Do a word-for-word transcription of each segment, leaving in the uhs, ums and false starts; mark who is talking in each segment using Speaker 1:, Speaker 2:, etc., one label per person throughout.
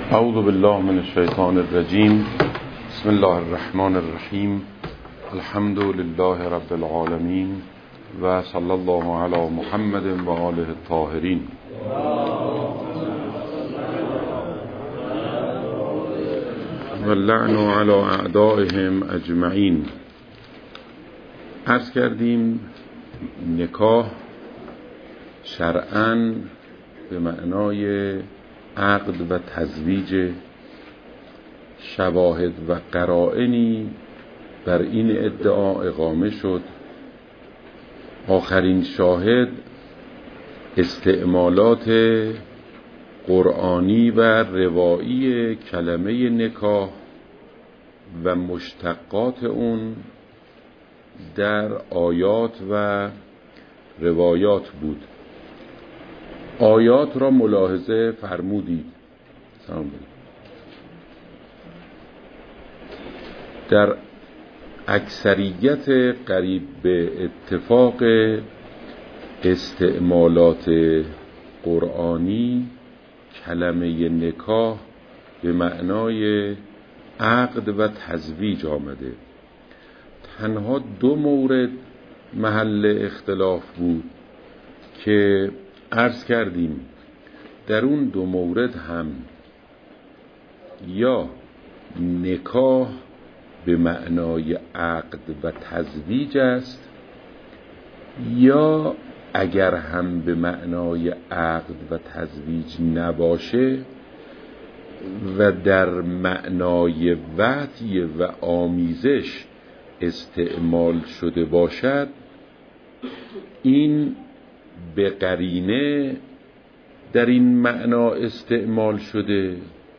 Speaker 1: اعوذ بالله من الشیطان الرجیم. بسم الله الرحمن الرحیم. الحمد لله رب العالمین و صلی الله علی محمد و آله الطاهرین. و اللعن علی اعدائهم اجمعین. عرض کردیم نکاح شرعاً به معنای عقد و تزویج، شواهد و قرائنی بر این ادعا اقامه شد. آخرین شاهد استعمالات قرآنی و روایی کلمه نکاح و مشتقات اون در آیات و روایات بود. آیات را ملاحظه فرمودید. در اکثریت قریب به اتفاق استعمالات قرآنی کلمه نکاح به معنای عقد و تزویج آمده. تنها دو مورد محل اختلاف بود که عرض کردیم در اون دو مورد هم یا نکاح به معنای عقد و تزویج است، یا اگر هم به معنای عقد و تزویج نباشه و در معنای وطی و آمیزش استعمال شده باشد، این به قرینه در این معنا استعمال شده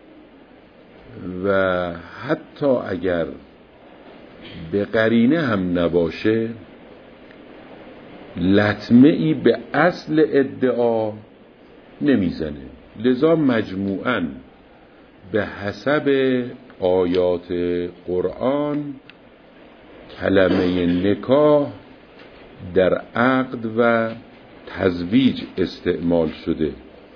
Speaker 1: و حتی اگر به قرینه هم نباشه لطمه ای به اصل ادعا نمیزنه. لذا مجموعاً به حسب آیات قرآن کلمه نکاح در عقد و تزویج استعمال شده.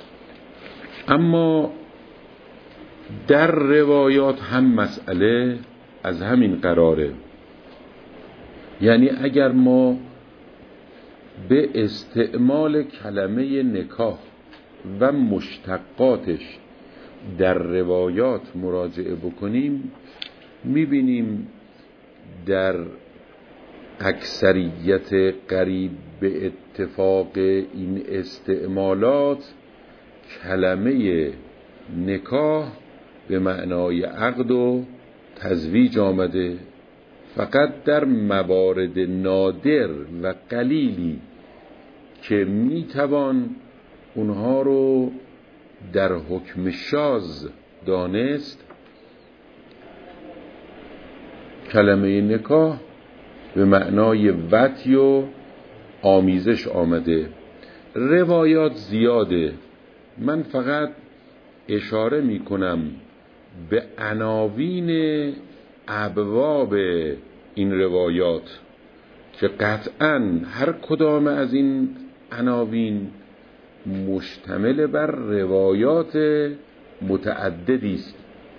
Speaker 1: اما در روایات هم مسئله از همین قراره. یعنی اگر ما به استعمال کلمه نکاح و مشتقاتش در روایات مراجعه بکنیم، میبینیم در اکثریت قریب به اتفاق این استعمالات کلمه نکاح به معنای عقد و تزویج آمده. فقط در موارد نادر و قلیلی که میتوان اونها رو در حکم شاذ دانست، کلمه نکاح به معنای وطی و آمیزش آمده. روایات زیاده. من فقط اشاره می کنم به عناوین ابواب این روایات که قطعاً هر کدام از این عناوین مشتمل بر روایات متعددی است.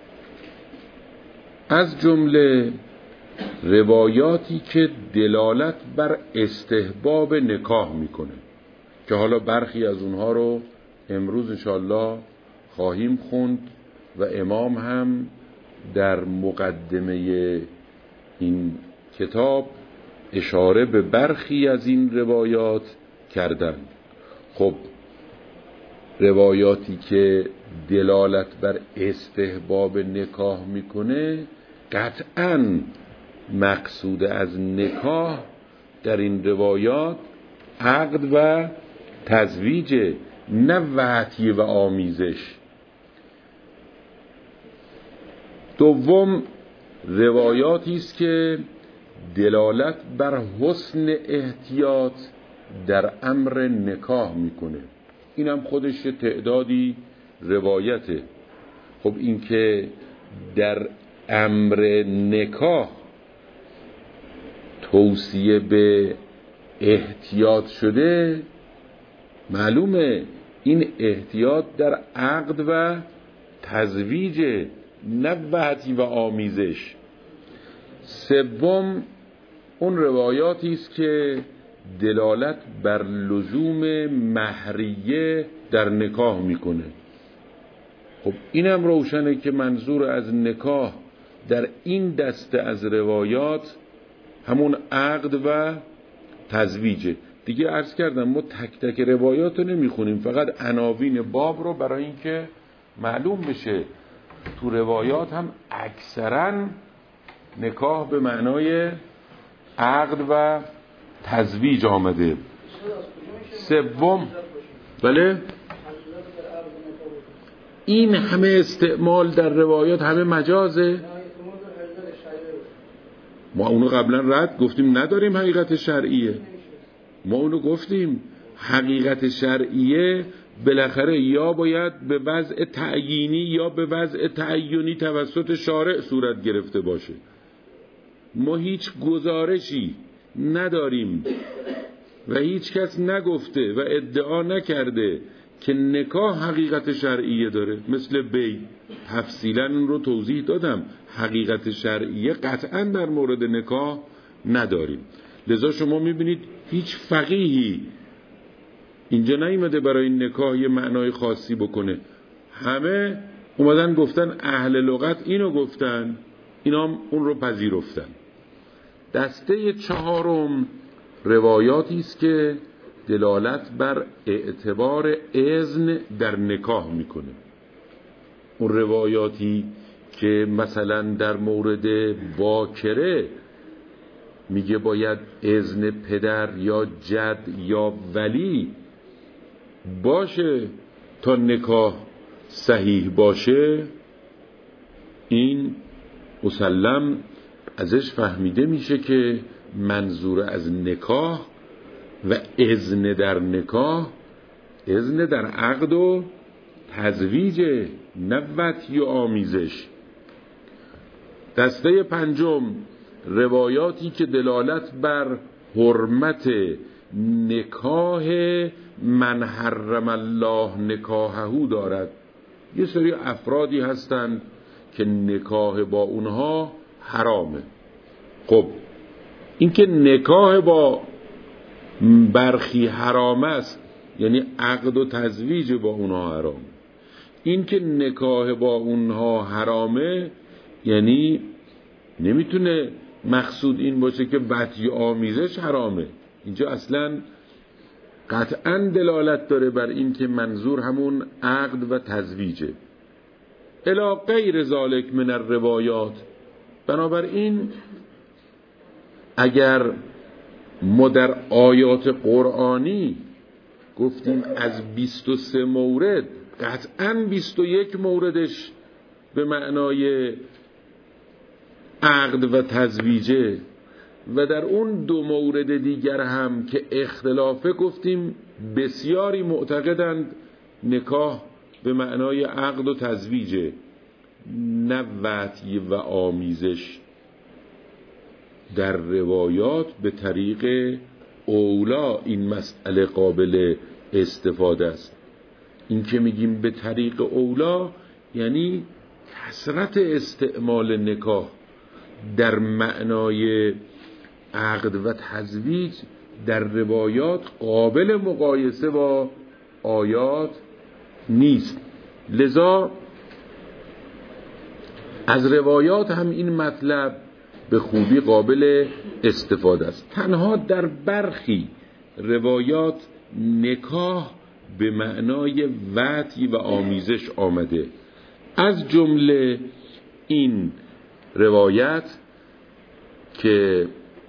Speaker 1: از جمله روایاتی که دلالت بر استحباب نکاح میکنه که حالا برخی از اونها رو امروز انشاءالله خواهیم خوند و امام هم در مقدمه این کتاب اشاره به برخی از این روایات کردن. خب روایاتی که دلالت بر استحباب نکاح میکنه قطعاً مقصود از نکاح در این روایات عقد و تزویج، نه وطی و آمیزش. دوم روایاتی است که دلالت بر حسن احتیاط در امر نکاح میکنه. این هم خودش تعدادی روایته. خب این که در امر نکاح توصیه به احتیاط شده، معلومه این احتیاط در عقد و تزویج، نه وحی و آمیزش. سوم اون روایاتی است که دلالت بر لزوم مهریه در نکاح میکنه. خب اینم روشنه که منظور از نکاح در این دسته از روایات همون عقد و تزویجه. دیگه عرض کردم ما تک تک روایات رو نمیخونیم، فقط عناوین باب رو برای اینکه معلوم بشه تو روایات هم اکثرا نکاح به معنای عقد و تزویج آمده. سوم بله این همه استعمال در روایات همه مجازه. ما اونو قبلا رد گفتیم نداریم حقیقت شرعیه. ما اونو گفتیم حقیقت شرعیه بالاخره یا باید به وضع تعیینی یا به وضع تعیینی توسط شارع صورت گرفته باشه. ما هیچ گزارشی نداریم و هیچ کس نگفته و ادعا نکرده که نکاح حقیقت شرعیه داره. مثل بی تفصیلا اون رو توضیح دادم، حقیقت شرعیه قطعا در مورد نکاح نداریم. لذا شما میبینید هیچ فقیهی اینجا نیومده برای نکاح یه معنای خاصی بکنه. همه اومدن گفتن اهل لغت اینو گفتن، اینا هم اون رو پذیرفتن. دسته چهارم روایاتی است که دلالت بر اعتبار اذن در نکاح میکنه. اون روایاتی که مثلا در مورد باکره میگه باید اذن پدر یا جد یا ولی باشه تا نکاح صحیح باشه، این مسلم ازش فهمیده میشه که منظور از نکاح و اذن در نکاح اذن در عقد و تزویج، نه وطی و آمیزش. دسته پنجم روایاتی که دلالت بر حرمت نکاح من حرم الله نکاحه دارد. یه سری افرادی هستند که نکاح با اونها حرامه. خب این که نکاح با برخی حرام است یعنی عقد و تزویج با اونها حرام. این که نکاح با اونها حرامه یعنی نمیتونه مقصود این باشه که وطی آمیزش حرامه. اینجا اصلا قطعا دلالت داره بر این که منظور همون عقد و تزویجه. الی غیر ذالک من الروایات. بنابراین اگر ما در آیات قرآنی گفتیم از بیست و سه مورد، قطعاً بیست و یک موردش به معنای عقد و تزویجه و در اون دو مورد دیگر هم که اختلافه گفتیم بسیاری معتقدند نکاح به معنای عقد و تزویجه، نه وطی و آمیزش. در روایات به طریق اولا این مسئله قابل استفاده است. این که میگیم به طریق اولا یعنی کثرت استعمال نکاح در معنای عقد و تزویج در روایات قابل مقایسه با آیات نیست. لذا از روایات هم این مطلب به خوبی قابل استفاده است. تنها در برخی روایات نکاح به معنای وطی و آمیزش آمده، از جمله این روایت که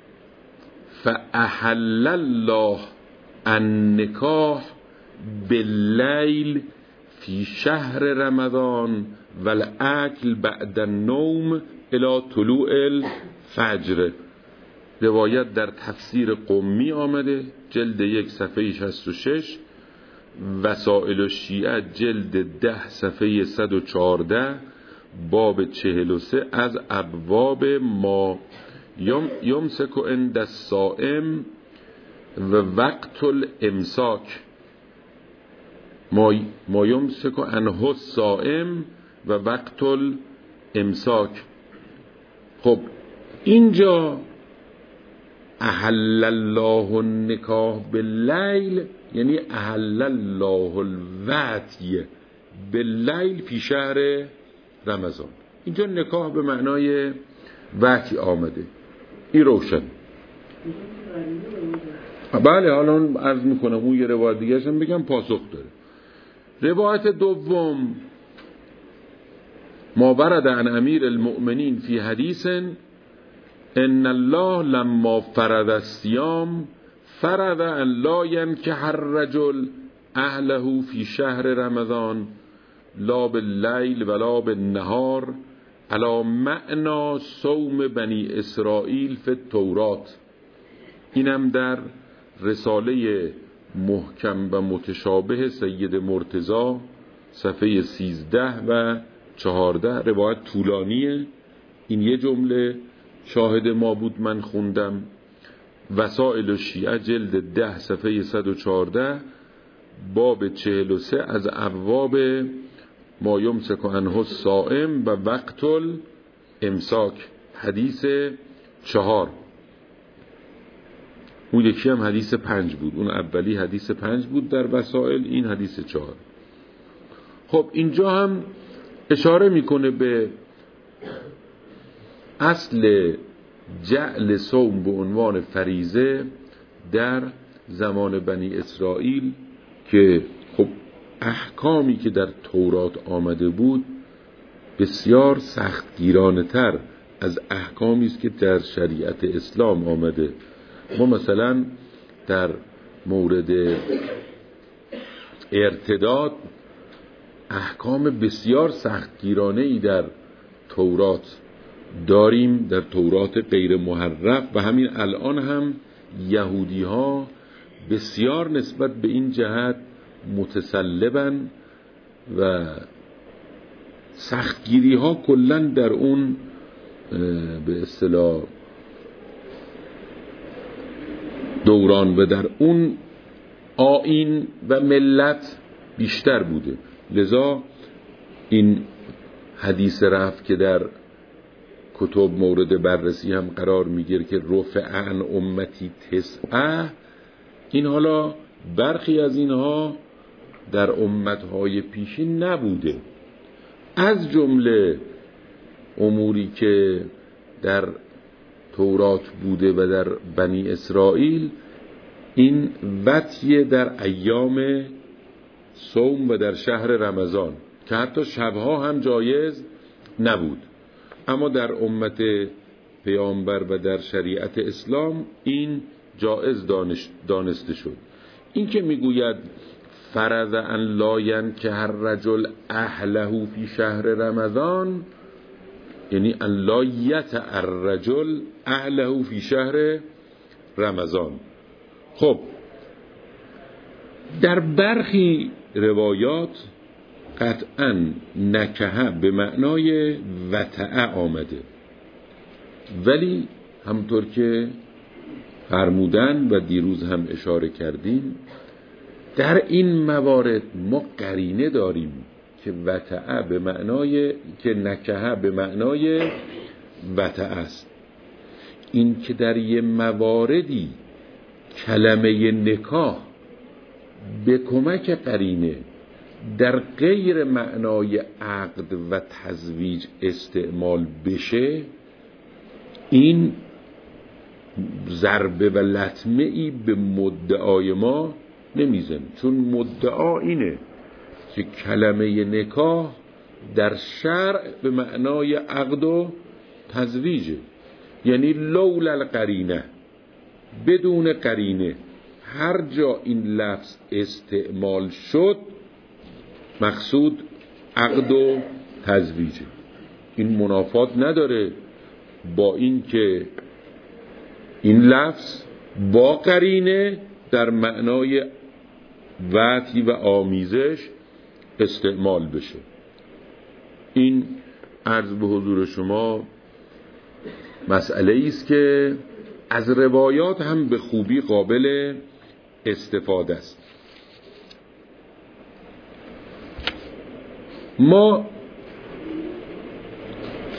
Speaker 1: فأحل الله النکاح باللیل فی شهر رمضان والاکل بعد النوم الی طلوع الفجر. روایت در تفسیر قمی آمده، جلد یک صفحه شصت و شش، وسائل الشیعه جلد ده صفحه صد و چهارده، باب چهل و سه از ابواب ما یمسک عند الصائم و وقت الامساک، ما یمسک عنه الصائم و وقت الامساک. خب اینجا احل الله النکاح باللیل یعنی احل الله الوطی باللیل فی شهر رمضان. اینجا نکاح به معنای وطی آمده. این روشن. بله حالا عرض میکنم اون یه روایت دیگه هم بگم پاسخ داره. روایت دوم ما ورد عن امیر المؤمنین فی حدیث ان الله لما فرض الصيام فرض ان لا ينكح الرجل اهله فی شهر رمضان لا باللیل ولا بالنهار علی معنی صوم بنی اسرائیل فی التورات. اینم در رساله محکم و متشابه سید مرتضی صفحه سیزده و چهارده. روایت طولانیه. این یه جمله شاهد ما بود من خوندم. وسائل الشیعه جلد ده صفحه صد و چهارده باب چهل و سه از ابواب ما یمسک عنه الصائم و وقت الامساک حدیث چهار. اون یکی هم حدیث پنج بود. اون اولی حدیث پنج بود در وسائل، این حدیث چهار. خب اینجا هم اشاره میکنه به اصل جعل صوم به عنوان فریضه در زمان بنی اسرائیل که خب احکامی که در تورات آمده بود بسیار سختگیرانه تر از احکامی است که در شریعت اسلام آمده. ما مثلا در مورد ارتداد احکام بسیار سختگیرانه‌ای در تورات داریم، در تورات غیر محرف، و همین الان هم یهودی ها بسیار نسبت به این جهت متسلبن و سختگیری ها کلن در اون به اصطلاح دوران و در اون آیین و ملت بیشتر بوده. لذا این حدیث رفع که در کتب مورد بررسی هم قرار میگیره که رفع عن امتی تسعه، این حالا برخی از اینها در امتهای پیشین نبوده. از جمله اموری که در تورات بوده و در بنی اسرائیل این وطی در ایام صوم و در شهر رمضان که حتی شبها هم جایز نبود، اما در امت پیامبر و در شریعت اسلام این جایز دانسته شد. این که میگوید فرض ان لا ینکح الرجل اهله فی شهر رمضان یعنی ان لا یطع الرجل اهله فی شهر رمضان. خب در برخی روایات قطعا نکحه به معنای وطعه آمده، ولی همطور که فرمودن و دیروز هم اشاره کردیم در این موارد ما قرینه داریم که وطعه به معنای که نکحه به معنای وطعه است. این که در یه مواردی کلمه نکاح به کمک قرینه در غیر معنای عقد و تزویج استعمال بشه، این ضربه و لطمه ای به مدعای ما نمیزن، چون مدعا اینه که کلمه نکاح در شرع به معنای عقد و تزویجه، یعنی لولا القرینه، بدون قرینه هر جا این لفظ استعمال شد مقصود عقد و تزویجه. این منافات نداره با این که این لفظ با قرینه در معنای وطی و آمیزش استعمال بشه. این عرض به حضور شما مسئله است که از روایات هم به خوبی قابل استفاده است. ما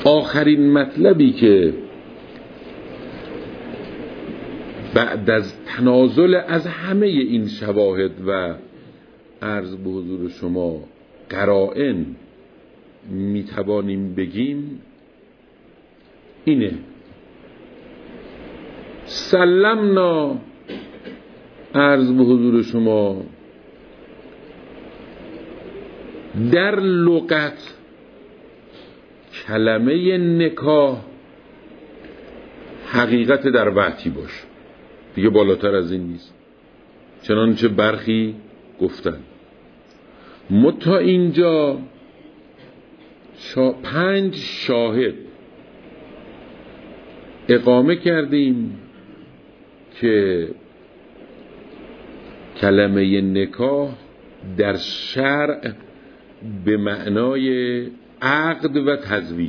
Speaker 1: آخرین مطلبی که بعد از تنازل از همه این شواهد و عرض به حضور شما قرائن میتوانیم بگیم اینه: سلمنا، عرض به حضور شما، در لغت کلمه نکاح حقیقت در وحی باش، دیگه بالاتر از این نیست، چنانچه برخی گفتن. متا اینجا شا پنج شاهد اقامه کردیم که کلمه نکاح در شرع به معنای عقد و تزویج.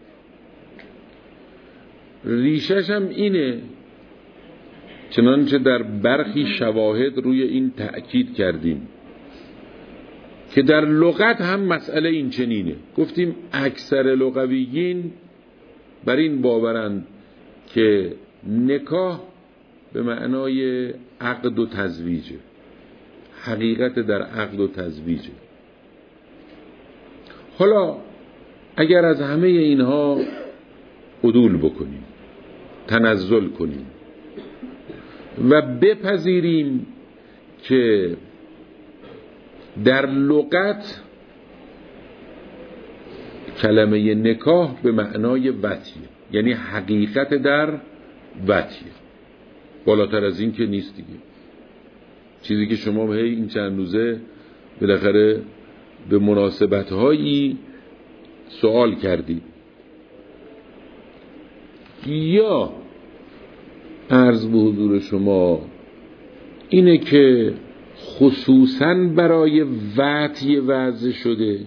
Speaker 1: ریشش هم اینه، چنانچه در برخی شواهد روی این تأکید کردیم که در لغت هم مسئله این چنینه. گفتیم اکثر لغویین بر این باورند که نکاح به معنای عقد و تزویجه، حقیقت در عقد و تزویجه. حالا اگر از همه اینها عدول بکنیم، تنزل کنیم و بپذیریم که در لغت کلمه نکاح به معنای وطیه، یعنی حقیقت در وطیه، بالاتر از این که نیست دیگه. چیزی که شما هی این چند روزه بالاخره به مناسبت‌هایی سوال کردید. یا عرض به حضور شما اینه که خصوصاً برای وطی وضع شده،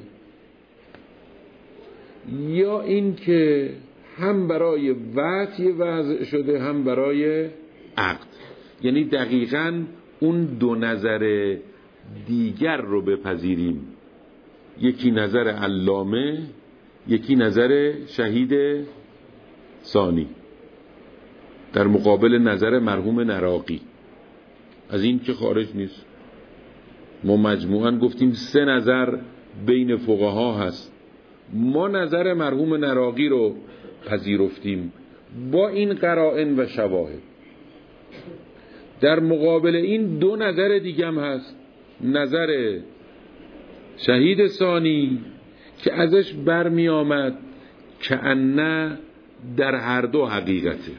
Speaker 1: یا این که هم برای وطی وضع شده هم برای عقد، یعنی دقیقاً اون دو نظر دیگر رو بپذیریم، یکی نظر علامه، یکی نظر شهید ثانی در مقابل نظر مرحوم نراقی. از این که خارج نیست. ما مجموعاً گفتیم سه نظر بین فقها هست، ما نظر مرحوم نراقی رو پذیرفتیم با این قرائن و شواهد. در مقابل این دو نظر دیگه هم هست، نظر شهید ثانی که ازش برمی آمد که انه در هر دو حقیقته،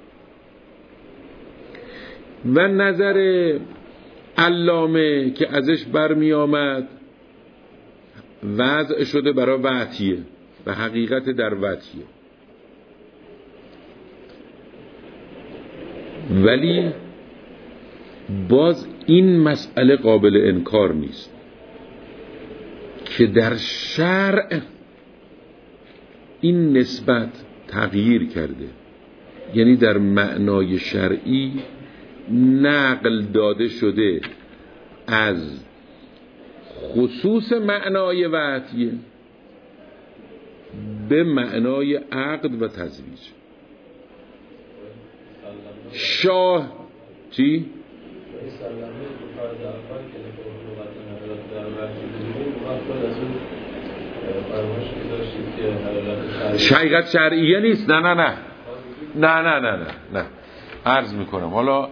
Speaker 1: و نظر علامه که ازش برمی آمد وضع شده برای وطیه و حقیقت در وطیه. ولی باز این مسئله قابل انکار نیست که در شرع این نسبت تغییر کرده، یعنی در معنای شرعی نقل داده شده از خصوص معنای وطیه به معنای عقد و تزویج. شاه چی؟ حقیقت شرعیه نیست. نه نه نه نه نه نه نه نه عرض میکنم. حالا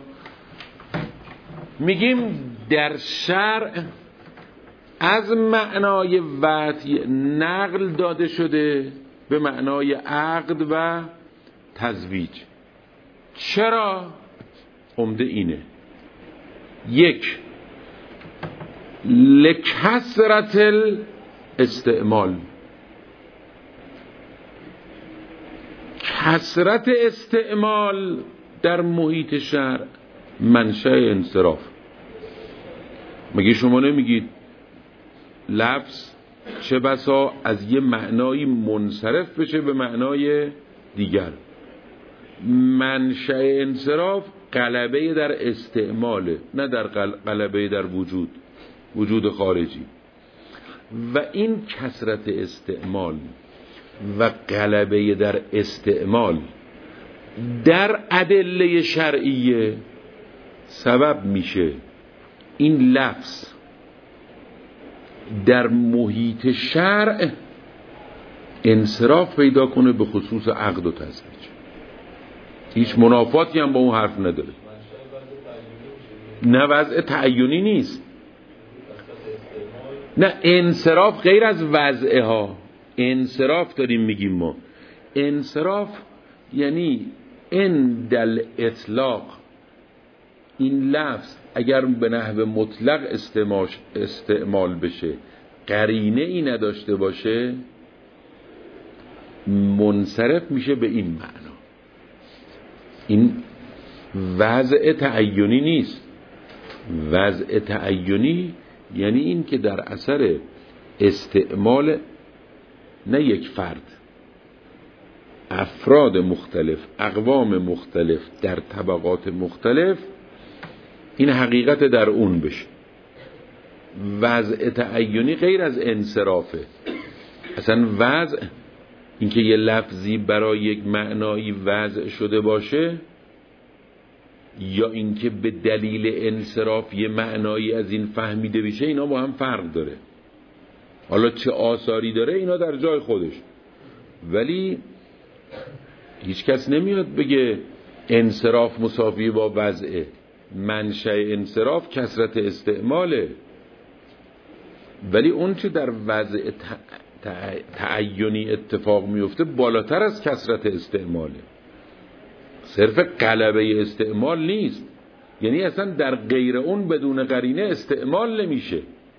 Speaker 1: میگیم در شرع از معنای وطی نقل داده شده به معنای عقد و تزویج. چرا؟ عمده اینه: یک، لکثرت الاستعمال، کثرت استعمال در محیط شرع منشأ انصراف. مگه شما نمیگید لفظ چه بسا از یه معنایی منصرف بشه به معنای دیگر؟ منشأ انصراف غلبه در استعماله، نه در غلبه در وجود، وجود خارجی. و این کثرت استعمال و غلبه در استعمال در ادله شرعیه سبب میشه این لفظ در محیط شرع انصراف پیدا کنه به خصوص عقد و تزویج. هیچ منافاتی هم با اون حرف نداره. نه وضع تعینی نیست، نه انصراف غیر از وضعه ها. انصراف داریم میگیم ما. انصراف یعنی اندل اطلاق این لفظ اگر به نحو مطلق استعمال بشه قرینه ای نداشته باشه منصرف میشه به این معنا. این وضع تعینی نیست. وضع تعینی یعنی این که در اثر استعمال نه یک فرد، افراد مختلف، اقوام مختلف در طبقات مختلف این حقیقت در اون بشه. وضع تعینی غیر از انصرافه. اصلا وضع اینکه یه لفظی برای یک معنایی وضع شده باشه یا اینکه به دلیل انصراف یه معنایی از این فهمیده بشه، اینا با هم فرق داره. حالا چه آثاری داره اینا در جای خودش، ولی هیچ کس نمیاد بگه انصراف مساوی با وضعه. منشأ انصراف کثرت استعماله، ولی اون چه در وضع تعینی اتفاق میفته بالاتر از کثرت استعماله. صرف غلبه استعمال نیست، یعنی اصلا در غیر اون بدون قرینه استعمال نمیشه.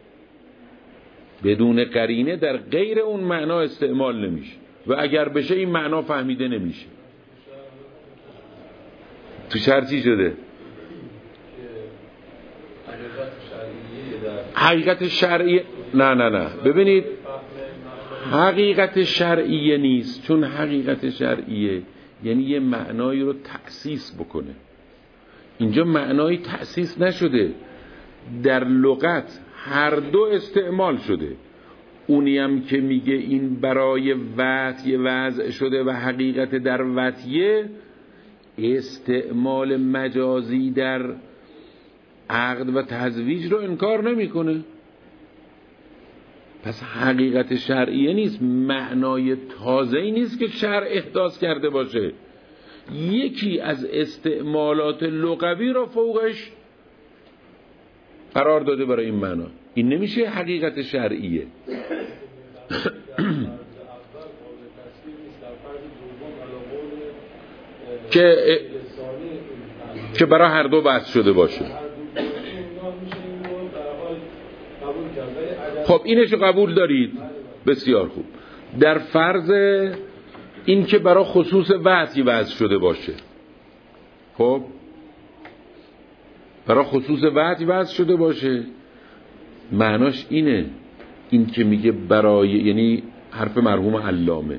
Speaker 1: بدون قرینه در غیر اون معنا استعمال نمیشه و اگر بشه این معنا فهمیده نمیشه. تو شرع چی شده؟ حقیقت شرعیه. نه نه نه ببینید، حقیقت شرعیه نیست، چون حقیقت شرعیه یعنی یه معنایی رو تأسیس بکنه. اینجا معنایی تأسیس نشده، در لغت هر دو استعمال شده. اونی هم که میگه این برای وطی وضع شده و حقیقت در وطیه، استعمال مجازی در عقد و تزویج رو انکار نمیکنه. پس حقیقت شرعیه نیست، معنای تازه‌ای نیست که شرع احداث کرده باشه. یکی از استعمالات لغوی رو فوقش قرار داده برای این معنا. این نمیشه حقیقت شرعیه. که که برای هر دو بحث شده باشه. خب اینشو قبول دارید؟ بسیار خوب. در فرض این که برای خصوص وضعی وضع شده باشه، خب برای خصوص وضعی وضع شده باشه، معناش اینه، این که میگه برای، یعنی حرف مرحوم علامه،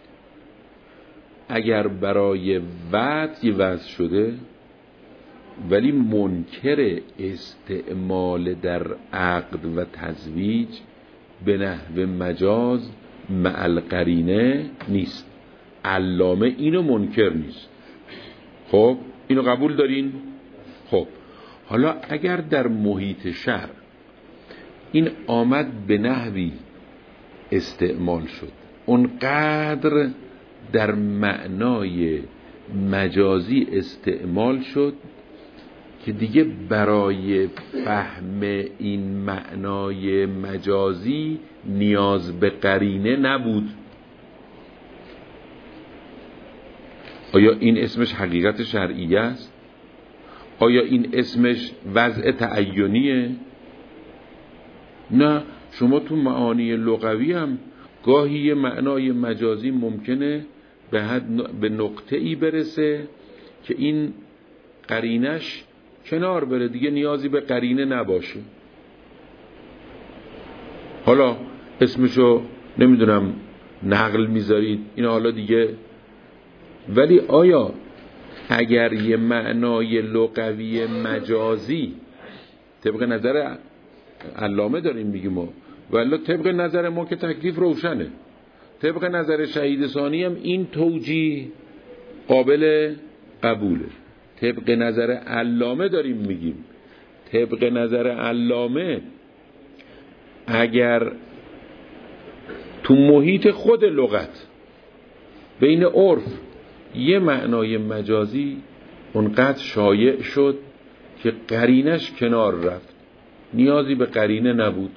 Speaker 1: اگر برای وضعی وضع شده ولی منکر استعمال در عقد و تزویج به نحو مجاز مع القرینه نیست. علامه اینو منکر نیست. خب اینو قبول دارین؟ خب حالا اگر در محیط شرع این آمد به نحوی استعمال شد، اونقدر در معنای مجازی استعمال شد که دیگه برای فهم این معنای مجازی نیاز به قرینه نبود، آیا این اسمش حقیقت شرعیه است؟ آیا این اسمش وضع تعینیه؟ نه، شما تو معانی لغوی هم گاهی یه معنای مجازی ممکنه به حد به نقطه‌ای برسه که این قرینش کنار بره، دیگه نیازی به قرینه نباشه. حالا اسمشو نمیدونم نقل میذارید این حالا دیگه، ولی آیا اگر یه معنای لغوی مجازی طبق نظر علامه داریم میگیم ما، ولی طبق نظر ما که تکلیف روشنه، طبق نظر شهید ثانی هم این توجیه قابل قبوله. طبق نظر علامه داریم میگیم، طبق نظر علامه اگر تو محیط خود لغت بین عرف یه معنای مجازی اونقدر شایع شد که قرینش کنار رفت، نیازی به قرینه نبود،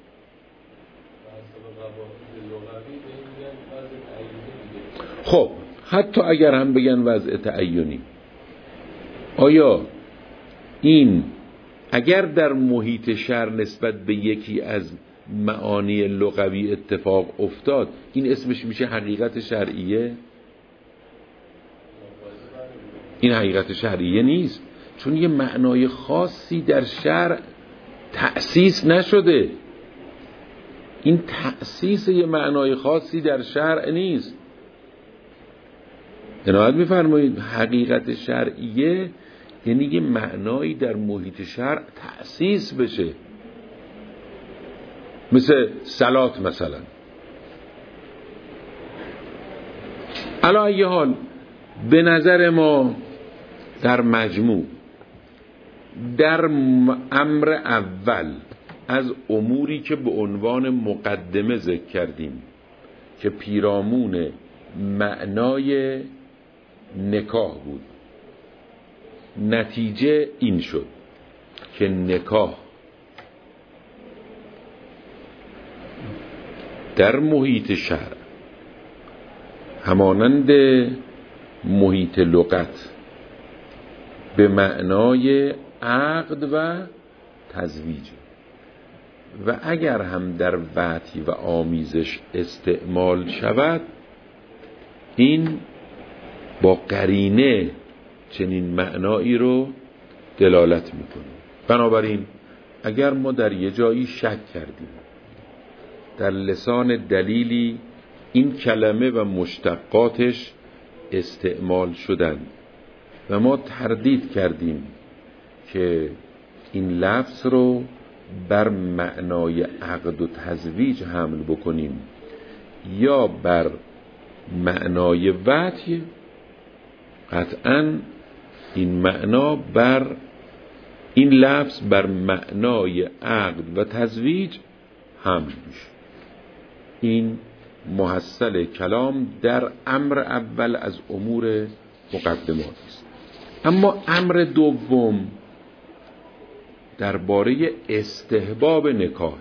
Speaker 1: خب حتی اگر هم بگن وضع تعینی، آیا این اگر در محیط شرع نسبت به یکی از معانی لغوی اتفاق افتاد این اسمش میشه حقیقت شرعیه؟ این حقیقت شرعیه نیست، چون یه معنای خاصی در شرع تأسیس نشده. این تأسیس یه معنای خاصی در شرع نیست. عنایت می‌فرمایید حقیقت شرعیه یعنی یه معنایی در محیط شرع تأسیس بشه، مثل صلات مثلا. علی ای حال به نظر ما در مجموع در امر اول از اموری که به عنوان مقدمه ذکر کردیم که پیرامون معنای نکاح بود، نتیجه این شد که نکاح در محیط شرع همانند محیط لغت به معنای عقد و تزویج و اگر هم در وعظ و آمیزش استعمال شود این با قرینه چنین معنایی رو دلالت میکنه. بنابراین اگر ما در یه جایی شک کردیم در لسان دلیلی این کلمه و مشتقاتش استعمال شدن و ما تردید کردیم که این لفظ رو بر معنای عقد و تزویج حمل بکنیم یا بر معنای وطی، قطعاً این معنا بر این لفظ بر معنای عقد و تزویج حمل میشه. این محصل کلام در امر اول از امور مقدمات است. اما امر دوم درباره استحباب نکاح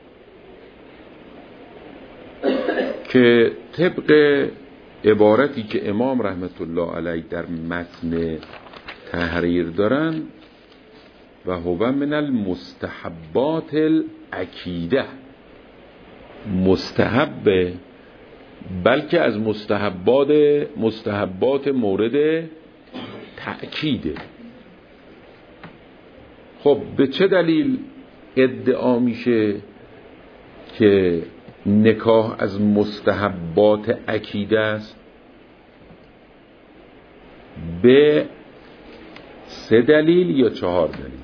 Speaker 1: که طبق عبارتی که امام رحمت الله علیه در متن تحریر دارن و هو من المستحبات الاکیده، مستحب بلکه از مستحبات مستحبات مورد تأکیده. خب به چه دلیل ادعا میشه که نکاح از مستحبات اکیده است؟ به سه دلیل یا چهار دلیل.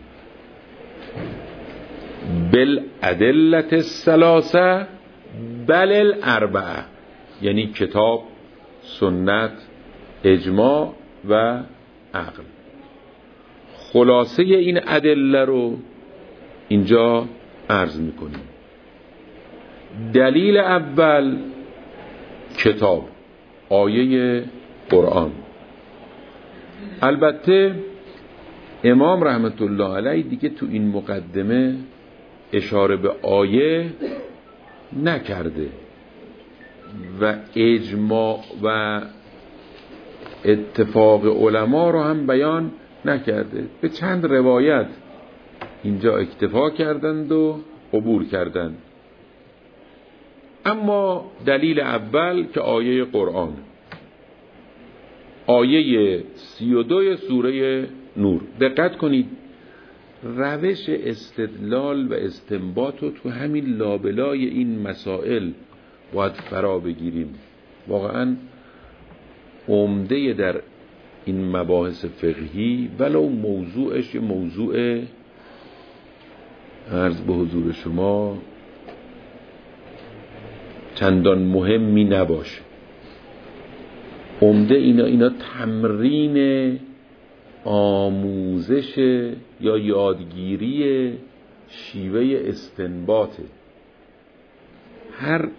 Speaker 1: بالادلة الثلاثه بل الاربعه، یعنی کتاب، سنت، اجماع و عقل. خلاصه این ادله رو اینجا عرض میکنیم. دلیل اول کتاب، آیه قرآن. البته امام رحمت الله علیه دیگه تو این مقدمه اشاره به آیه نکرده و اجماع و اتفاق علما رو هم بیان نکرده. به چند روایت اینجا اکتفا کردند و قبول کردند. اما دلیل اول که آیه قرآن، آیه سی و دو سوره نور. دقت کنید روش استدلال و استنباط رو تو همین لابلای این مسائل باید فرا بگیریم. واقعا عمده در این مباحث فقهی ولو موضوعش موضوع عرض به حضور شما چندان مهمی نباشه. عمده اینا اینا تمرین آموزش یا یادگیری شیوه استنباطه. هر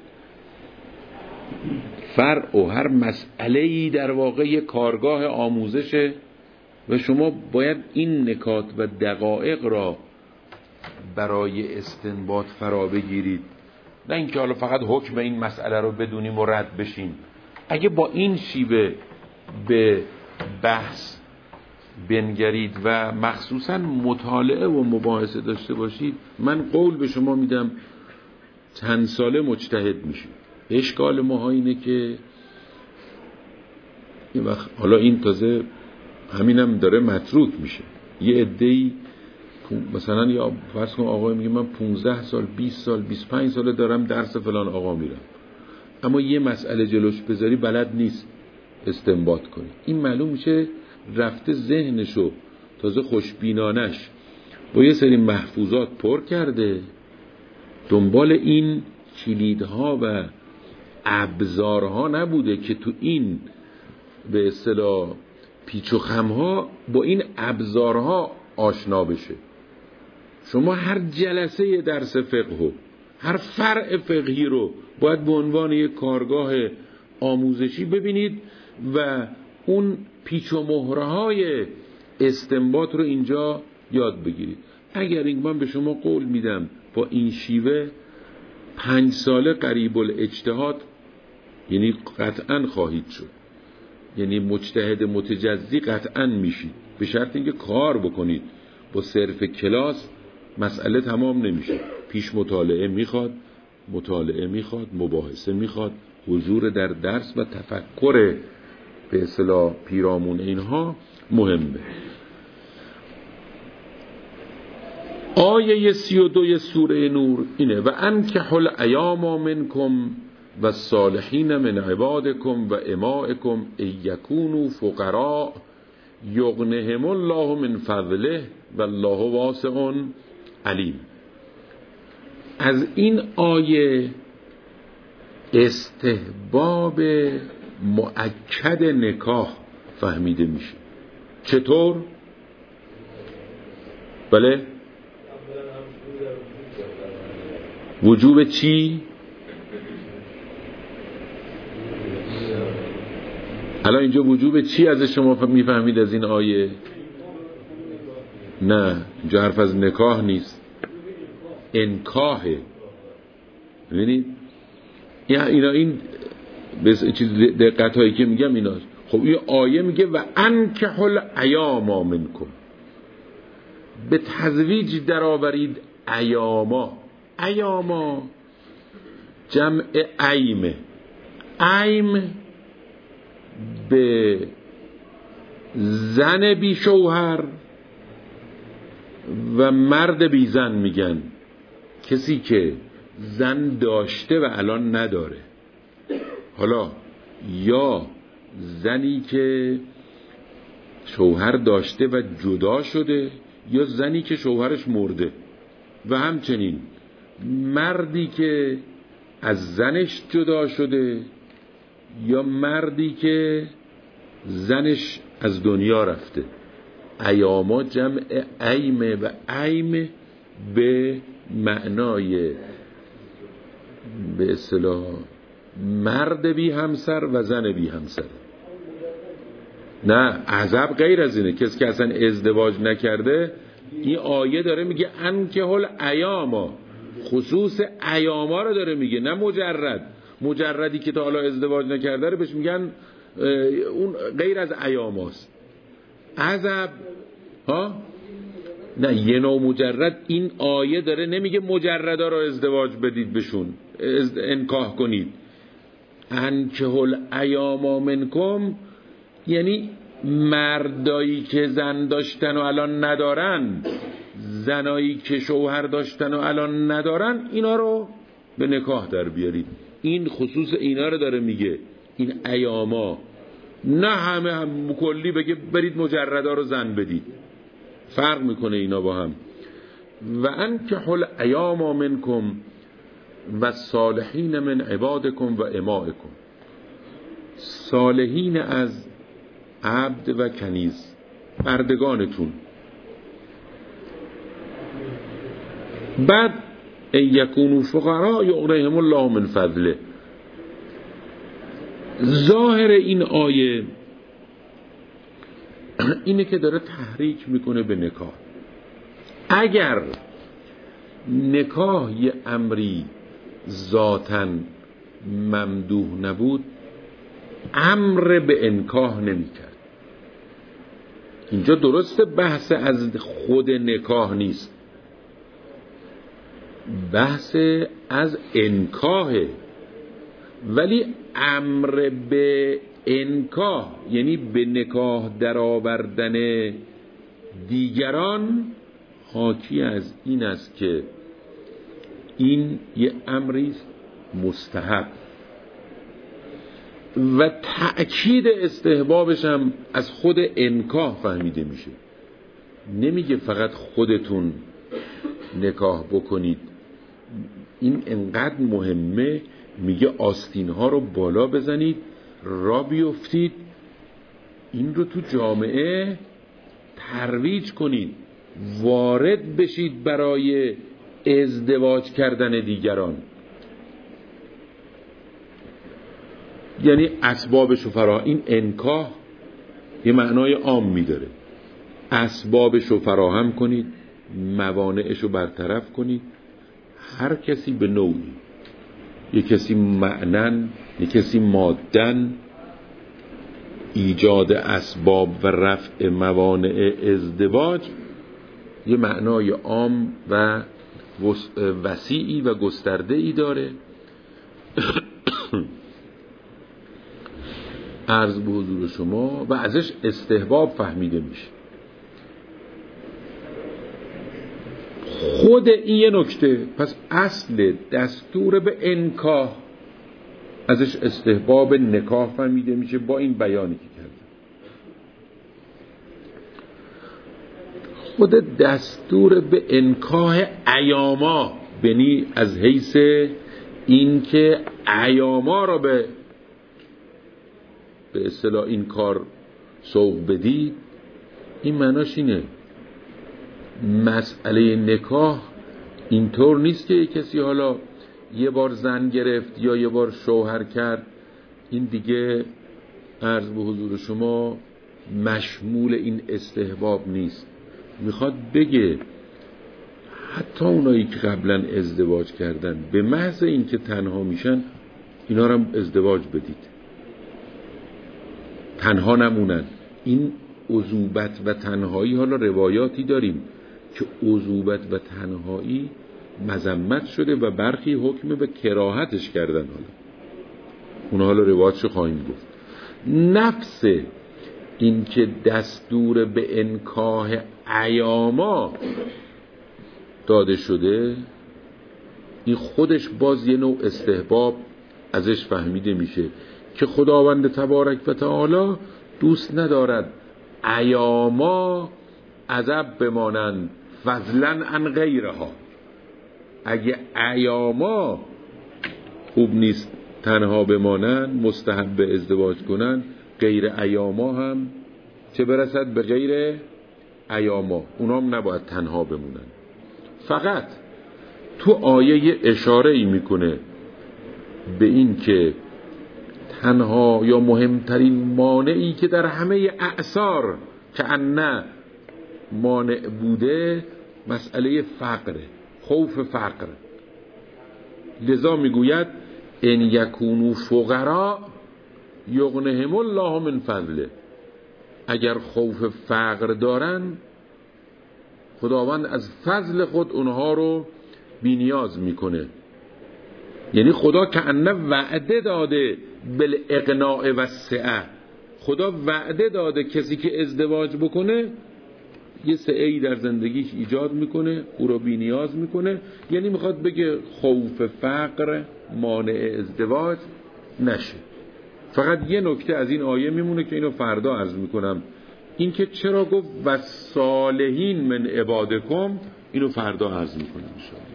Speaker 1: فرع و هر مسئله‌ای در واقع یک کارگاه آموزشه و شما باید این نکات و دقایق را برای استنباط فرا بگیرید، نه اینکه حالا فقط حکم این مسئله رو بدونیم و رد بشیم. اگه با این شیوه به بحث بنگرید و مخصوصا مطالعه و مباحثه داشته باشید، من قول به شما میدم چند ساله مجتهد میشید. اشکال ما اینه که این وقت حالا این تازه همینم داره متروک میشه. یه عده‌ای مثلا یا فرض کن آقای میگه من پونزده سال بیست سال بیست و پنج ساله دارم درس فلان آقا میرم، اما یه مسئله جلوش بذاری بلد نیست استنباط کنی. این معلوم میشه رفته ذهنشو تازه خوشبینانش با یه سری محفوظات پر کرده، دنبال این کلیدها و ابزارها نبوده که تو این به اصطلاح پیچ و خمها با این ابزارها آشنا بشه. شما هر جلسه درس فقه، هر فرع فقهی رو باید به عنوان یک کارگاه آموزشی ببینید و اون پیچ و مهرهای استنباط رو اینجا یاد بگیرید. اگر این من به شما قول میدم با این شیوه پنج ساله قریب الاجتهاد، یعنی قطعا خواهید شد، یعنی مجتهد متجزی قطعا میشید، به شرط اینکه کار بکنید. با صرف کلاس مسئله تمام نمیشه. پیش مطالعه میخواد، مطالعه میخواد، مباحثه میخواد، حضور در درس و تفکر به اصطلاح پیرامون اینها مهمه. آیه سی و دو سوره نور اینه: و انکحوا الایام منکم و الصالحین من عبادکم و امائکم ان یکونوا فقراء یغنهم الله من فضله والله واسع علیم. از این آیه استحباب مؤکد نکاح فهمیده میشه. چطور؟ بله؟ وجوب چی؟ الان اینجا وجوب چی از شما میفهمید از این آیه؟ نه، اینجا حرف از نکاح نیست، انکاحه. ببینید اینا این چیز دقت هایی که میگم ایناست. خب این آیه میگه و انکحوا الایام منکم، به تزویج درآورید ایاما. ایاما جمع ایمه. ایم به زن بی شوهر و مرد بی زن میگن. کسی که زن داشته و الان نداره، حالا یا زنی که شوهر داشته و جدا شده، یا زنی که شوهرش مرده، و همچنین مردی که از زنش جدا شده یا مردی که زنش از دنیا رفته. ایاما جمع ایمه و ایم به معنای به اصطلاح مرد بی همسر و زن بی همسر. نه، عذاب غیر از اینه. کسی که اصلا ازدواج نکرده، این آیه داره میگه انکحوا الایاما، خصوص ایاما رو داره میگه، نه مجرد. مجردی که تا حالا ازدواج نکرده رو بهش میگن اون غیر از ایاماست. عذاب ها نه، یه نوع مجرد. این آیه داره نمیگه مجردا رو ازدواج بدید بشون، انکاح کنید. انکحوا الایام منکم یعنی مردایی که زن داشتن و الان ندارن، زنایی که شوهر داشتن و الان ندارن، اینا رو به نکاح در بیارید. این خصوص اینا رو داره میگه، این ایاما. نه همه هم کلی بگه برید مجردا رو زن بدید، فرق میکنه اینا با هم. و انکحوا الایام منکم و صالحین من عبادکم و امائکم، صالحین از عبد و کنیز بردگانتون. بعد ان یکونوا فقراء یغنیهم الله من فضله. ظاهر این آیه اینه که داره تحریک میکنه به نکاح. اگر نکاح یه امری ذاتاً ممدوح نبود، امر به انکاح نمیکرد. اینجا درسته بحث از خود نکاح نیست، بحث از انکاحه، ولی امر به انکاح یعنی به نکاح درآوردن دیگران حاکی از این است که این یه امری مستحب و تأکید استحبابش هم از خود انکاح فهمیده میشه. نمیگه فقط خودتون نکاح بکنید، این انقدر مهمه، میگه آستین ها رو بالا بزنید، را بیفتید، این رو تو جامعه ترویج کنید، وارد بشید برای ازدواج کردن دیگران. یعنی اسبابشو فرا، این انکاح یه معنای عام میداره، اسبابشو فراهم کنید، موانعشو برطرف کنید. هر کسی به نوعی، یه کسی معنن، یه کسی مادن، ایجاد اسباب و رفع موانع ازدواج یه معنای عام و وسیعی و گسترده‌ای داره. عرض به حضور شما و ازش استحباب فهمیده میشه. خود این یه نکته، پس اصل دستور به انکاح ازش استحباب نکاح فهمیده میشه با این بیانی که کرده. خود دستور به انکاح ایاما، بنی از حیث این که ایاما را به به اصطلاح این کار سوق بدید، این معناش اینه مسئله نکاح اینطور نیست که کسی حالا یه بار زن گرفت یا یه بار شوهر کرد این دیگه عرض به حضور شما مشمول این استحباب نیست. میخواد بگه حتی اونایی که قبلا ازدواج کردن به محض این که تنها میشن اینا رو هم ازدواج بدید، تنها نمونن. این عزوبت و تنهایی، حالا روایاتی داریم که عزوبت و تنهایی مذمت شده و برخی حکم به کراهتش کردن، حالا اون حالا روایاتشو خواهیم گفت. نفس این که دستور به انکاح ایاما داده شده، این خودش باز یه نوع استحباب ازش فهمیده میشه که خداوند تبارک و تعالی دوست ندارد ایاما عذب بمانند فضلا عن غیرها. اگه ایاما خوب نیست تنها بمانن، مستحب ازدواج کنن، غیر ایاما هم چه برسد به غیر ایاما، اونا هم نباید تنها بمونن. فقط تو آیه اشاره ای میکنه به این که تنها یا مهمترین مانعی که در همه اعصار که ان مانع بوده مسئله فقر، خوف فقر. لذا میگوید ان یکونوا فقراء یغنیهم الله من فضله. اگر خوف فقر دارن خداوند از فضل خود اونها رو بی نیاز میکنه. یعنی خدا که ان وعده داده بالاغناء و السعه، خدا وعده داده کسی که ازدواج بکنه یه سعه‌ای در زندگیش ایجاد میکنه، او رو بی نیاز میکنه. یعنی میخواد بگه خوف فقر مانع ازدواج نشه. فقط یه نکته از این آیه میمونه که اینو فردا عرض میکنم، این که چرا گفت و صالحین من عبادکم، اینو فردا عرض میکنم ان شاء الله.